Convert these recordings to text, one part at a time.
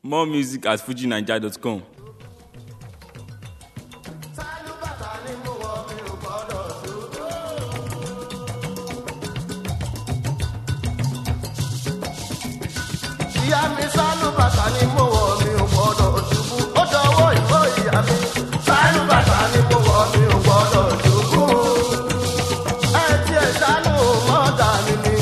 More music at fujinaija.com. Ìyá mi sálúbàtà ni mo wọ̀ mi ò gbọ́dọ̀ ṣubú. Ó dọwọ́ ìwọ ìyá mi. Sálúbàtà ni mo wọ̀ mi ò gbọ́dọ̀ ṣubú. Ẹ tiẹ̀ sálú mọ́tà mi ni.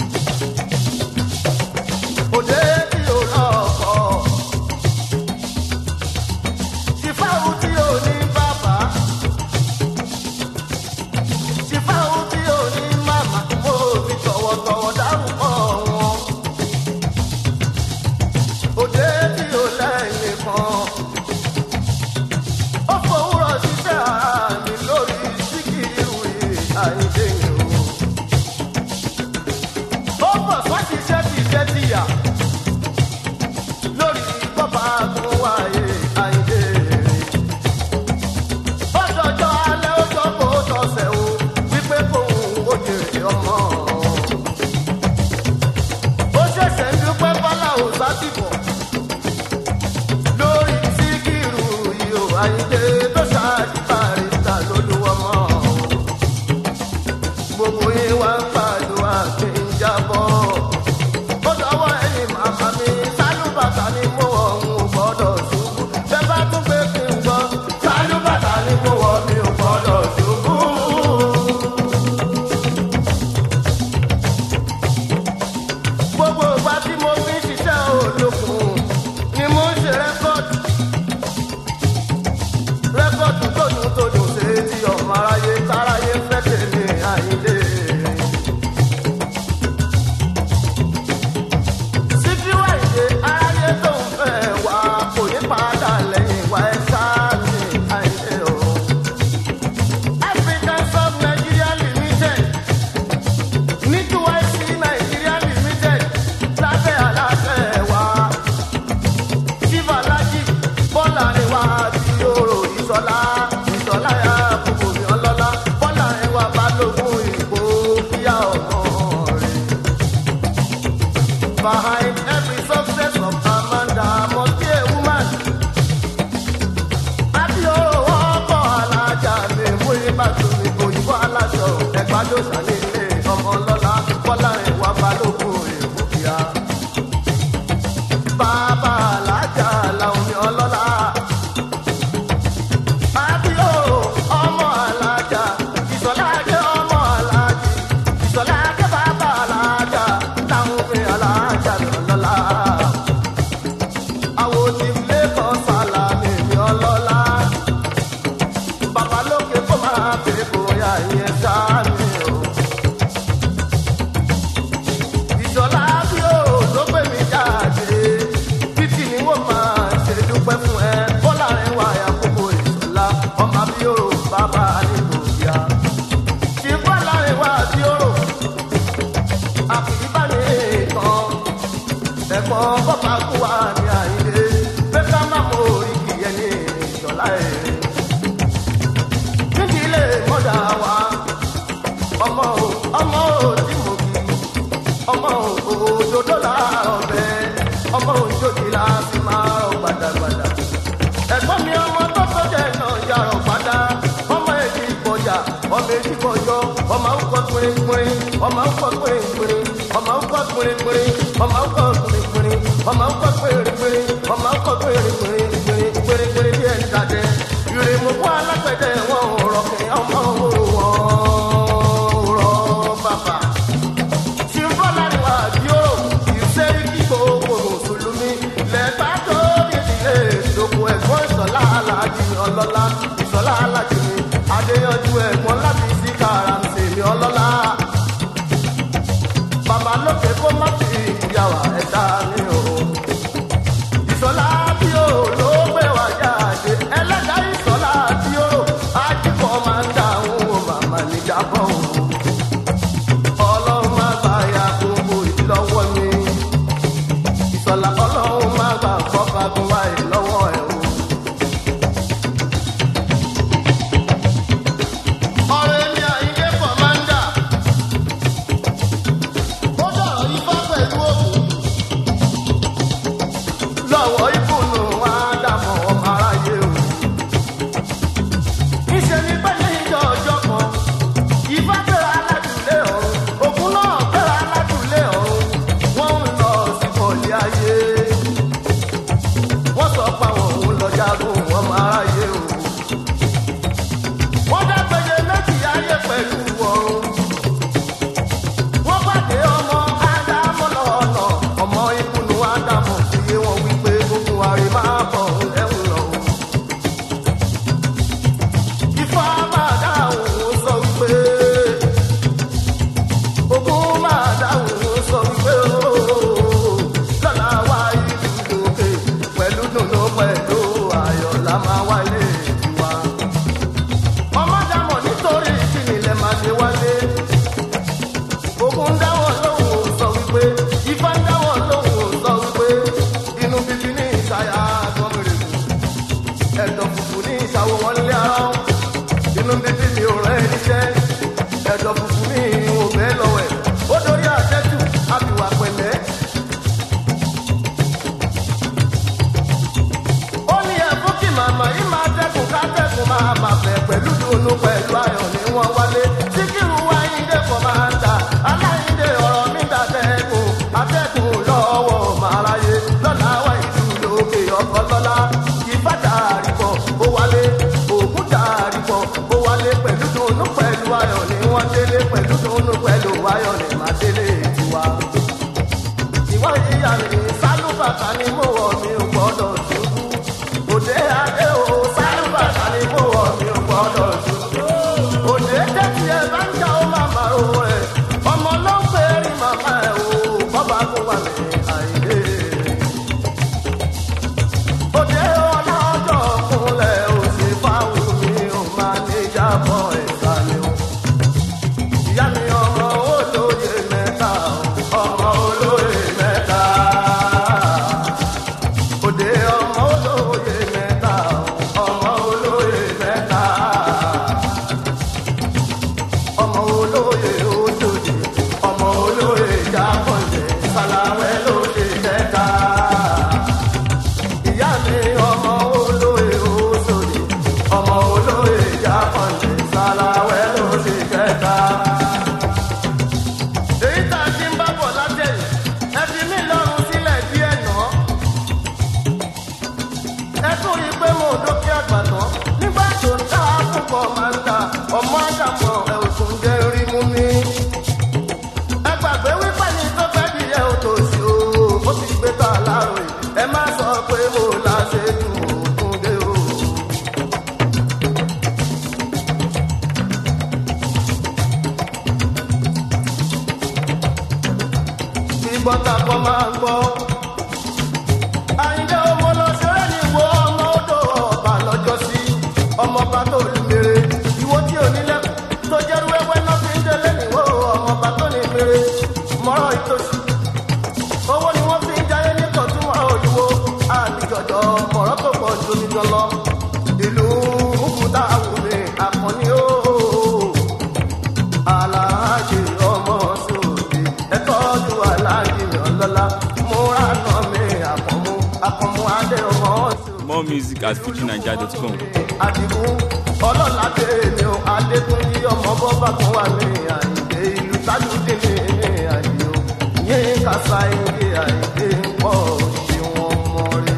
Òde tí ò lọ́kọ̀. Ṣìfáwù tí ò ní bàbá. Ṣìfáwù tí ò ní màmá. Mo fi tọ̀wọ̀tọ̀wọ̀ dárúkọ wọn. Òde tí ò lẹ́yìn kan. Ó fowórọ̀ ṣiṣẹ́ ara mi lórí Síkírù Àyìndé o. Ó bọ̀ sọ́ṣiṣẹ́ ti jẹ́ tìyà lórí bọ́bá tó wáyé Àyìndé. Ó dọjọ́ alẹ́ ó jọ́bọ̀ ó tọ̀sẹ̀ o wípé kóun ó jèrè ọmọ. Ó ṣẹ̀ṣẹ̀ ń dúpẹ́ bọ́lá ò sátìbọ̀ lórí Síkírù Àyìndé tó ṣàdìbàrè ta lólúwọ́ mọ́. Gbogbo yín wá ń pàdùn àti ìjábọ̀. Ó dọwọ́ ẹ̀yìn màmá mi sálúbàtà ni mo wọ̀ ń gbọ́dọ̀ ṣubú. Bẹ́ẹ̀ bá tún pé kí n gbọ́ sálúbàtà ni mo wọ̀ mi ò gbọ́dọ̀ ṣubú. Gbogbo ìgbà tí mo fi ń ṣiṣẹ́ olókùn ni mo ń ṣe rẹ́kọ̀dù. Rẹ́kọ̀dù tó dùn ṣe ti ọmọ aráyé táráyé fẹ́ tèmi Àyìndé. Síkírù Àyìndé aráyé tó ń fẹ́ wá kò ní padà lẹ́yìn wá ẹ sáàmì Àyìndé o. African Sub Nigeria Limited ní TYC Nigeria Limited lábẹ́ aláṣẹ wa. Chief Alhaji Bọ́lá ni wá bí orò ìṣọ̀lá ya gbogbo mi ọlọ́lá. Bọ́lá ni wá balógun ìbò kíá ọmọ rẹ̀. Behind every success of Amanda must be a woman. Àbí orò ọkọ̀ alájà mi mú ìbátú mi òyìnbó aláṣọ ẹ̀gbádó sàlẹ̀ ọmọ ọlọ́lá. Bọ́lá ni wá balógun ìbò kíá. Bàbá alájà làwọn mi ọlọ́lá. Àbí orò ọmọ alájà. Ìṣọ̀lá jẹ́ ọmọ alájì. Ìṣọ̀lá jẹ́ bàbá alájà. Làwọn mi alájà mi ọlọ́lá. Àwọn onílé kan sálàmì mi ọlọ́lá. Bàbá lókè kó máa bèrè bóyá ìyẹn sáà mi o. Ìṣọ̀lá bí òrò ló gbé mi jáde. Títí ni wọ́n máa ṣe dúpẹ́ fún ẹ. Bọ́lá rẹ̀ wá àkókò Ìṣọ̀lá. Ọmọ bí òrò bàbá àdìgbò yá. Ṣé Bọ́lá rẹ̀ wá bí òrò? Àpìlíbà ní ìtàn. Ẹ̀kọ́ bọ́bá kú wá ní Àyìndé. Pé ká má mọ oríkì ẹni Ìṣọ̀lá ẹ̀. Nídìílé mọ́dà wa. Ọmọ tí mo kì í. Ọmọ òjòjò la ọbẹ̀. Ọmọ òjòjì la fi máa rọ gbàdàgbàdà. Ẹ̀gbọ́n mi ọmọ tó sọ́jà náà yàrá padà. Ọmọ èjì ìkọjà, ọmọ èjì kọjọ. Ọmọ àwùkọ́ pínrín-pínrín. Ọmọ àwùkọ́ pínrín-pínrín. Ọmọ àwùkọ́ pínrín-pínrín. Ọmọ àwùkọ́ pínrín-pínrín. Ọmọ àwùkọ́ pínrín-pínrín. Ọmọ àwùkọ́ pínrín-pínrín. Pínrín-pínrín bí ẹni dàdẹ. Ìrèmú fún alágbẹ̀dẹ wọn ò rọ̀ kí ọmọ òru wọn rọ̀ bàbà. Ṣìfọ́lá ni wà á di òrò. Ìṣẹ́rí kí gbogbo mùsùlùmí. Lẹ́gbà tó nídìílé ìdòkò ẹ̀gbọ́n Ìṣọ̀lá Aláàjì ọlọ́lá. Ìṣọ̀lá Aláàjì mi. Adéyanjú ẹ̀gbọ́n láti sí kàràǹsì mi ọlọ́lá. Bàbá lókè kó má fi ìyàwó ẹ̀dá mi o. lọ́wọ́ ìbùnú àdàmọ̀ ọmọ aráyé o. Níṣẹ́ ni pẹ́lú ìjọ ọjọ́ kan, Ifá gbéra aládùúlé ọ̀run, Ògún náà gbéra aládùúlé ọ̀run, wọ́n ń lọ sí bọ̀lì ayé. Wọ́n sọ pé àwọn òun lọ jagun ọmọ aráyé o. Wọ́n dágbére méjì ayé pẹ̀lú ọ̀run. Wọ́n pàdé ọmọ Ádámọ̀ lọ́nà, ọmọ ìbùnú Ádámọ̀ fi yé wọn wípé gbogbo àrè máa bọ̀ lẹ́hùn lọ. Ifá máa dáhùn sọ wípé Ògún máa dáhùn sọ wípé lọ́la wá ìlú lókè pẹ̀lú dùnú pẹ̀lú ayọ̀ la máa wálé tiwa. Ọmọ Ádámọ̀ nítorí kíni lẹ máa ṣe wálé. Ògún dáwọ̀ lóhùn sọ wípé Ifá dáwọ̀ lóhùn sọ wípé inú bíbí ní ìṣayà àgbọ̀nrẹ̀gùn ẹ̀dọ̀ fùfù ní ìṣàwọ̀ wọn lé ara inú bíbí mi ò rẹ́ níṣẹ́ ẹ̀dọ̀ fùfù ní ìhùn bẹ́ẹ̀ lọ́wẹ̀ ó dorí àtẹ́tù àbíwá pẹ̀lẹ́. Ó ní ẹ̀fún kí màmá yìí máa dẹ́kun ká dẹ́kun máa bà bẹ̀ pẹ̀lú dùnú pẹ̀lú ayọ̀ ni wọ́n wálé. Síkírù Àyìndé kò máa ń ta Aláyìndé ọ̀rọ̀ mi dà dẹ́kun atẹ́kùn lọ́wọ́ màráyé lọ́la wá ìlú lókè ọkọ̀ lọ́la. Ifá dàrí bọ̀ ó wálé, Ògún dàrí bọ̀ ó wálé pẹ̀lú dùnú pẹ̀lú ayọ̀ ni wọ́n délé pẹ̀lú dùnú pẹ̀lú ayọ̀ ni màá délé tiwa. Ìwọ ìyá mi sálúbàtà ni mo wọ̀ mi ò gbọ́dọ̀ ṣubú. Òde adé o sálúbàtà ni mo wọ̀ mi ò gbọ́dọ̀ ṣubú. Òde tẹ́tí ẹ bá ń jà ó máa máa ro ẹ̀. Ọmọ ló ń pè é rí màmá ẹ̀ o, bọ́bá kó wà ní Àyìndé. Òde ọlọ́jọ́ kúnlẹ̀ ò sì fáwọn mi ò máa ní jábọ̀ ẹ̀ka ni o. Ìyá mi ọmọ olóye mẹ́ta, ọmọ olóye mẹ́ta. Òde ọmọ olóye mẹ́ta, ọmọ olóye mẹ́ta. Ọmọ olóye òjòjì, ọmọ olóye jákòjè, Sàláwẹ́ lóde kẹta. Ìyá mi ọmọ olóye òjòjì, ọmọ olóye jákòjè, Sàláwẹ́ lóde kẹta. Èyí tá a ti ń bá bọ̀ látẹ̀yìn, ẹ fi mí lọ́rùn sílẹ̀ díẹ̀ náà. Ẹ tún rí i pé mo dókè àgbàtàn nígbà tó ń ta púpọ̀ máa ń ta ọmọ Ádámọ̀ ẹ̀ ò tún jẹ́ rí mú mi. Ẹ gbàgbé wípé ní tó fẹ́ di ẹ̀ ò tó sí o, ó ti gbé ta láàrọ̀ yìí. Ẹ má sọ pé mo la ṣe jù òkun dé o. Ìbọ̀tà kan máa ń gbọ́. Àyìndé ọmọ lọ ṣeré ní ìwọ ọmọ odò ọba lọ́jọ́ sí. Ọmọọba tó lù mèrè, ìwọ tí ò nílẹ̀kùn tó jẹ́rú ẹwẹ́ náà fi ń délé níwò ọmọọba tó ní mèrè. Mọ́rọ̀ ìtòsí. Owó ni wọ́n fi ń jayé ní kọ̀túnmọ́ olùwò. Àbíjọ̀jọ̀ mọ̀rọ̀ tó pọ̀ ju níjọ lọ. Ìlú Òkúta àwùmí àkànní o. Aláàjì ọmọ sòdì ẹ̀tọ́jú aláàjì ọlọ́lá. Múra náà mi àkànmú adé ọmọ sòdì. More music at fujinaija.com. Àdìgún ọlọ́ládé mi ò Adékúnjí ọmọ bọ́bá kan wà ní Àyìndé ìlú Tájúdé ní Àyìndé o. Yín kásá ìdí Àyìndé ń pọ̀ sí wọn mọ́ rí.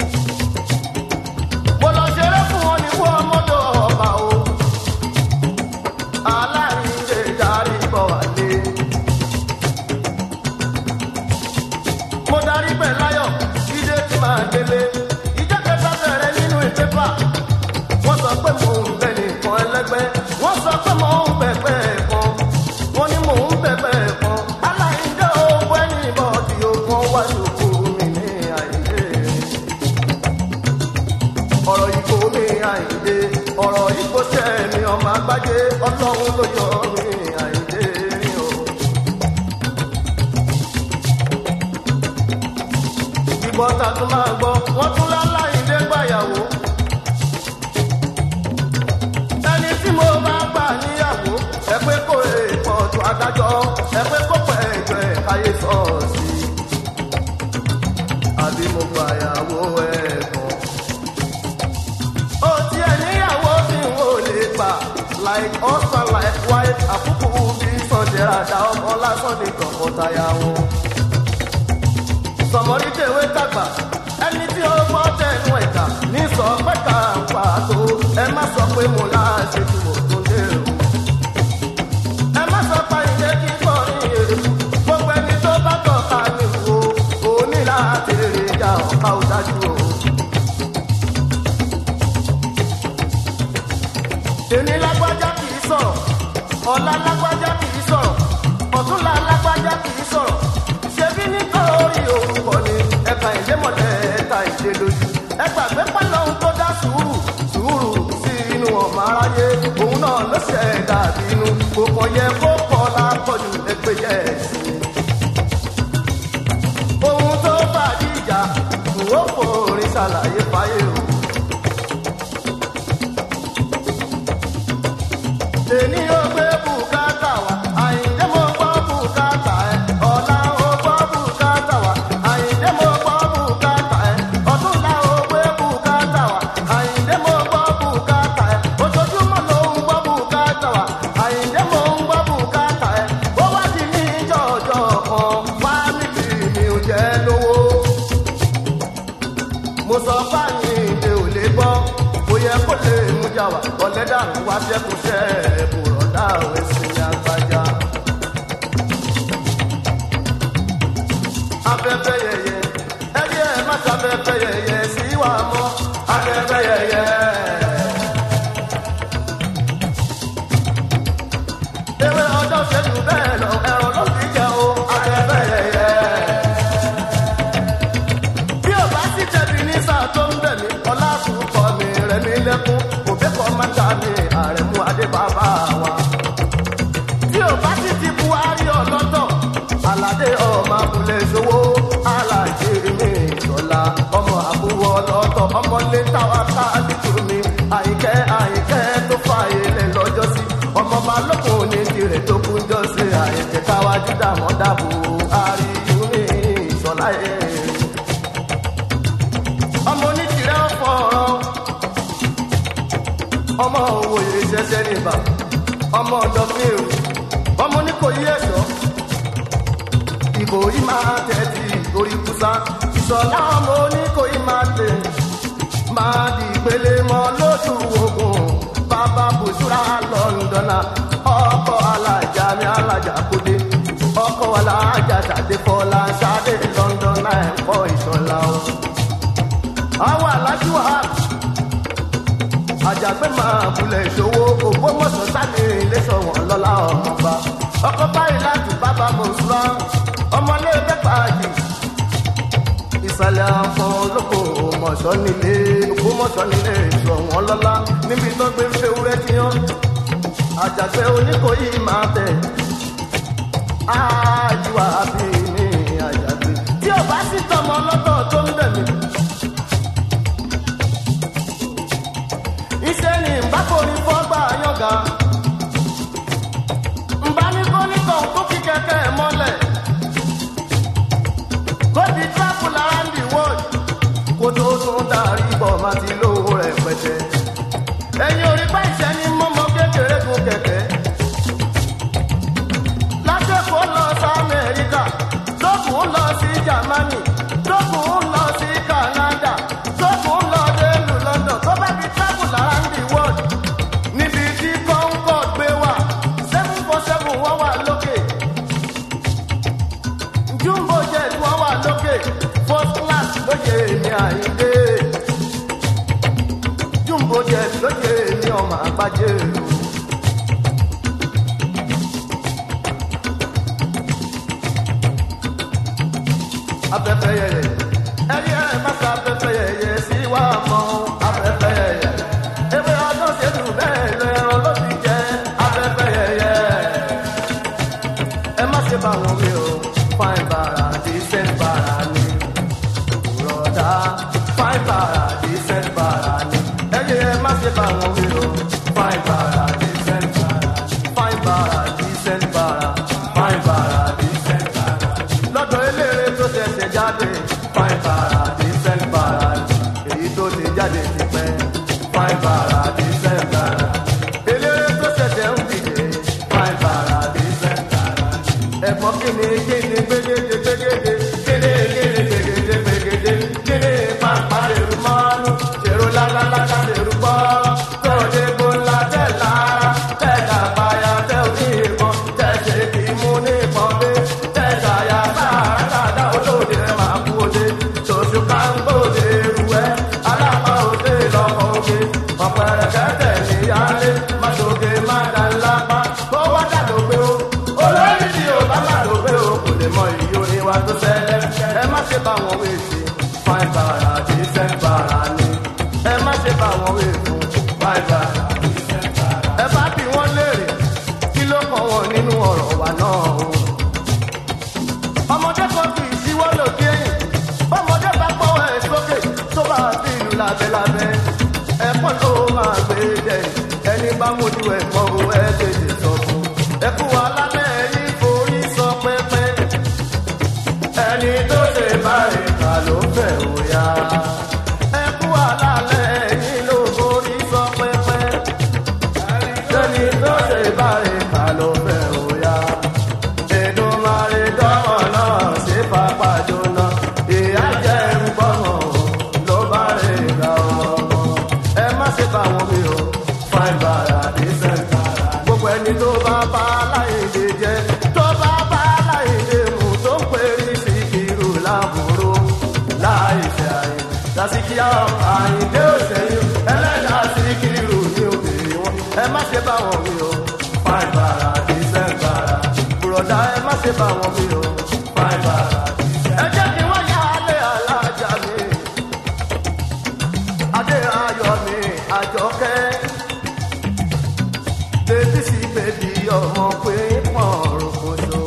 Mo lọ ṣeré fún wọn ní fún ọmọdé ọba o. Aláìndé darí bọ̀ wálé. Mo darí pẹ̀ láyọ̀, ìdè tí máa délé. Ìjẹ́ kẹta bẹ̀rẹ̀ nínú ìpépà. Wọ́n sọ pé mò ń bẹ nìkan ẹlẹ́gbẹ́. Wọ́n sọ pé mò ń bẹ̀gbẹ́ kan. Wọ́n ní mò ń bẹ̀gbẹ́ kan. Aláìndé ogun ẹni ìbọ̀dì ogun wá ṣòkò mi ní Àyìndé. Ọ̀rọ̀ ìkó mi Àyìndé. Ọ̀rọ̀ ìkó tẹ̀ mi ọmọ Àgbájé. Ọlọ́run ló yọ mi Àyìndé o. Ìbọ̀tà tún máa gbọ́. Wọ́n tún láláìndé gbàyàwó. Ẹni tí mo bá gbà níyàwó, ẹ pé kó èèpọ̀ tó adájọ́, ẹ pé kó pẹ̀ ẹ̀jọ̀ ẹ̀ káyé sọ̀ọ̀sì. bí mo gbàyàwó ẹ̀gbọ́n. Ó tiẹ̀ níyàwó tí n ò lè gbà like husband like wife àkókò bí sọ̀jẹ̀ àdá ọmọ lásán ní tọkọtaya wọn. Sọ̀mọ́rí tèwé tàgbà ẹni tí ó gbọ́ tẹnu ẹ̀ka ní sọ pẹ́ka ń pàtó ẹ má sọ pé mo láṣẹ tí mo tún dé o. Ẹ má sọ pa ìyẹn kí n kọ́ ní èrè gbogbo ẹni tó bá tọ́ka mi wò ó ní láti rè ja ọ̀ka ò dájú o. Èmi lágbájá kì í sọ̀rọ̀ ọ̀la lágbájá kì í sọ̀rọ̀ ọ̀túnla lágbájá kì í sọ̀rọ̀ ṣebí nítorí orúkọ ni ẹ̀ka ìlémọ̀lẹ́ ẹ̀ka ìṣe lójú ẹgbà pépà lọ́hún tó dá sùúrù sí inú ọmọ aráyé òun náà ló ṣẹ̀dá bínú kò kàn yẹ kó kọ́ lápọ̀jù ẹgbẹ́ yẹ ẹ̀sìn. Ohun tó bá dìjà kò forin ṣàlàyé fáyé o. Èní ó gbé bùkátà wá, Àyìndé mo gbọ́ bùkátà ẹ̀. Ọ̀la ó gbọ́ bùkátà wá, Àyìndé mo gbọ́ bùkátà ẹ̀. Ọ̀túnla ó gbé bùkátà wá, Àyìndé mo gbọ́ bùkátà ẹ̀. Ojoojúmọ́ ló ń gbọ́ bùkátà wá, Àyìndé mo ń gbọ́ bùkátà ẹ̀. Ó wá di ní jọ̀jọ̀ kan, fámìlì mi ò jẹ́ lówó. Mo sọ fáyìndé ò lè gbọ́, kò yẹ kó lè mú jà wá. Ọ̀lẹ́dà wá ṣẹ́kùṣẹ́ bùrọ̀dá òwe sí àgbájá. Afẹ́fẹ́ yẹyẹ, ẹyẹ má ṣàfẹ́fẹ́ yẹyẹ sí wa mọ́. Afẹ́fẹ́ yẹyẹ. Ewé ọjọ́ ṣẹ́jú bẹ́ẹ̀ lọ, ẹ̀rọ ló fi jẹ o. Afẹ́fẹ́ yẹyẹ. Bí ò bá sì tẹ̀bi ní sáà tó ń bẹ̀ mí, ọlá àtúkọ̀ mi rẹ̀ mí lẹ́kún. Òbẹ́kọ̀ máa ń ta ní Àrẹ̀mú Adé bàbá wa. Tí ò bá sì ti Buhari ọlọ́tọ̀, Aládé ọmọ abúlé ṣòwò, Alájẹ mi ìṣọ̀lá, ọmọ àbúrò ọlọ́tọ̀, ọmọlé táwa ká dìtú mi, Àyìnkẹ́ tó fà ilẹ̀ lọ́jọ́ sí, ọmọ balógun ní tirẹ̀ tó kún jọ sí, Àyìnkẹ́ táwa dídà mọ́ dàbò, àríyú mi ìṣọ̀lá yẹn. Ọmọ onítìrẹ́ ọ̀fọ̀ ọ̀rọ̀ ọmọ òwòye ṣẹṣẹ níbà ọmọ ọ̀dọ̀ fíìrù ọmọ oníkòyí ẹ̀ṣọ́ ìkòyí máa tẹ̀tì orí kúsá ìṣọ̀lá ọmọ oníkòyí máa tẹ̀ máa di ìpele mọ́ lójú ogun bàbá bùsùrà lọ́ndọ̀nà ọkọ̀ alájà mi alájà kúdé ọkọ̀ alájà ṣàdé fọlá ṣàdé lọ́ndọ̀nà ẹ̀kọ́ ìṣọ̀lá o. Àwọn alájú wa àjàgbé máa bulẹ̀ ìṣòwò Ògbómọ̀ṣọ́ sáni iléṣọ́ wọn lọ́la ọmọba ọkọ̀ báyìí láti bàbá mọ̀ṣúra ọmọlé bẹ́pàájì ìsàlẹ̀ àfọ̀n olóko Ògbómọ̀ṣọ́ nílé ìṣọ́ wọn lọ́la níbi tó gbé fẹ́wúrẹ́ tíyán àjàgbé Oníkòyí máa tẹ̀ ájíwá bí ní àjàgbé tí ò bá sì tọmọ lọ́tọ̀ tó ń bẹ̀ mí. Iṣẹ́ ni ìbákòrí fọ́gbà yọ̀gá. Ǹbá ní kọ́nìkan tó kí kẹ̀kẹ́ mọ́lẹ̀. Kóbi travel around the world. Kó tó tún darí bọ̀ máa ti lówó rẹ̀ pẹ̀tẹ́. Ẹ̀yin orí pa ìṣẹ́ ní mọ́mọ́ kékeré gun kẹ̀kẹ́. Látẹ̀kọ́ lọ sí Amẹ́ríkà. Lókùn lọ sí Jámánì. Lókùn lọ sí Kánádà. Lókùn lọ dé ìlú London. Tó bá fi travel around the world. Níbi tí Concord gbé wà. 747 wọ́n wà lókè. Jumbo jet wọ́n wà lókè. First class lóye ní Àyìndé. Jumbo jet lóye ní ọmọ àgbájé. Afẹ́fẹ́ yẹyẹ, ẹ̀rí ẹ̀ má sa afẹ́fẹ́ yẹyẹ sí wa mọ́. Afẹ́fẹ́ yẹyẹ, ewé ọdún ṣètò bẹ́ẹ̀ lọ ẹran ló fi jẹ́. Afẹ́fẹ́ yẹyẹ, ẹ má ṣe bá wọn wí o. Fine bara, decent bara ni. Rọ̀dá, fine bara, decent bara ni. Ẹ̀rí ẹ̀ má ṣe bá wọn wí o. Fine bara, decent bara. Fine bara, decent bara. Fine bara, decent bara. Lọ́dọ̀ eléré tó ṣẹ̀ṣẹ̀ jáde. Fine bara. bá bí ìlú lábẹ́lábẹ́ ẹ̀pọ̀ ló máa gbé jẹ ẹni bá mójú ẹ̀ mọ́ o ẹ̀ tètè sọ fún ẹ̀kú alálẹ̀ yìí forí sọ pẹ́pẹ́ ẹni tó ṣe báyìí kà ló fẹ́ òyà ẹ̀kú alálẹ̀ yìí ló forí sọ pẹ́pẹ́ ẹni tó ṣe báyìí kà ló fẹ́ òyà Èdùmàrè dọ́wọ́ náà ṣe pápá jóná ìyá jẹ́ ń gbọ́mọ̀ ló bá rè ga ọmọ ẹ má ṣe bá wọn mi o fine bara decent gbogbo ẹni tó bá bá aláìlè jẹ tó bá bá aláìlè mú tó ń pèrí sí irú láàbùrú láìṣe àyè lásìkíyà àyíndé òṣèlú ẹlẹ́dàá sí kírù ní òkèèrè wọn ẹ má ṣe bá wọn mi o fine bara decent bara bùrọ̀dá ẹ má ṣe bá wọn mi o fine bara ẹ jẹ́ kí wọ́n yá alẹ́ alájà mi adé ayọ̀ mi àjọkẹ́ bébí sí bébí ọmọ pé pọ̀nrún koso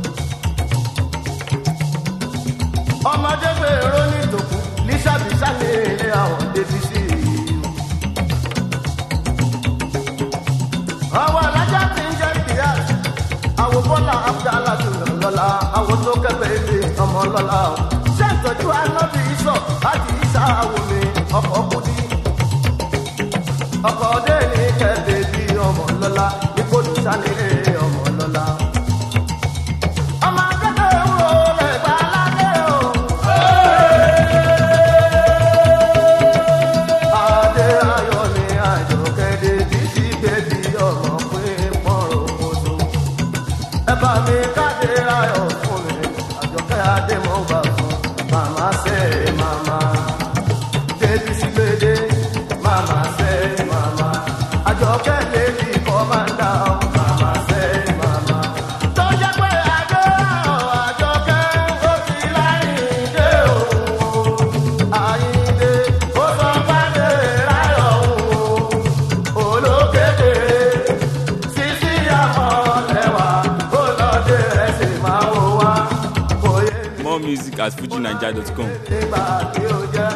ọmọdé gbèrò nítòkù lísàbísà ní ilé àwọn bébí sí àwọn alájà tí ń jẹ́ ìdíyà àwọn bọ́lá abdallah tó lọ́la àwọn tó kẹ́fẹ́ ilé ọmọ lọ́la ṣé ìtọ́jú anábì ìsọ̀ láti ìsà àwọn mi ọkọ̀ kùdí ọkọ̀ ọdẹ ní kẹ́fẹ́ bí ọmọ lọ́la ipò lùsàlẹ̀ ọmọ lọ́la. ọmọ akẹ́kọ̀ọ́ wo lè gbà ládé o. adé ayọ̀ ni àjọkẹ́ dèbí sí bèbí ọmọ pé pọ̀rọ̀ kodo. ẹ bá mi káde ayọ̀ fún mi àjọkẹ́ adé mọ́ bá fún màmá ṣe màmá dèbí sí gbèdé màmá ṣe màmá àjọkẹ́ lèdí kọ́mándà màmá ṣe màmá. tó jẹ́ pé adé àjọkẹ́ ó ti láyìndé òun àyìndé ó sọ fàdé ráyọ̀ òun olókèké sísí àmọ́ lẹ́wà ó lọ́dẹ ẹsẹ̀ máa wò wá. More music at FujiNiger.com. nígbà tí ó jẹ́